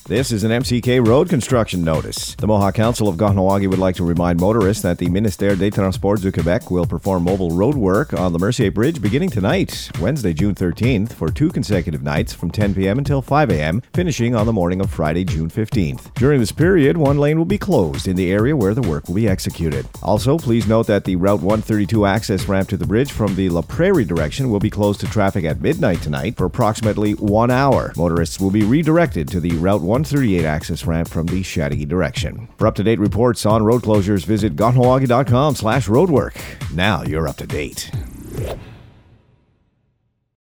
This is an MCK road construction notice. The Mohawk Council of Kahnawake would like to remind motorists that the Ministère des Transports du Québec will perform mobile road work on the Mercier Bridge beginning tonight, Wednesday, June 13th, for 2 consecutive nights from 10 p.m. until 5 a.m., finishing on the morning of Friday, June 15th. During this period, one lane will be closed in the area where the work will be executed. Also, please note that the Route 132 access ramp to the bridge from the La Prairie direction will be closed to traffic at midnight tonight for approximately 1 hour. Motorists will be redirected to the Route 138 access ramp from the Chateauguay direction. For up-to-date reports on road closures, visit kahnawake.com/roadwork. Now you're up to date.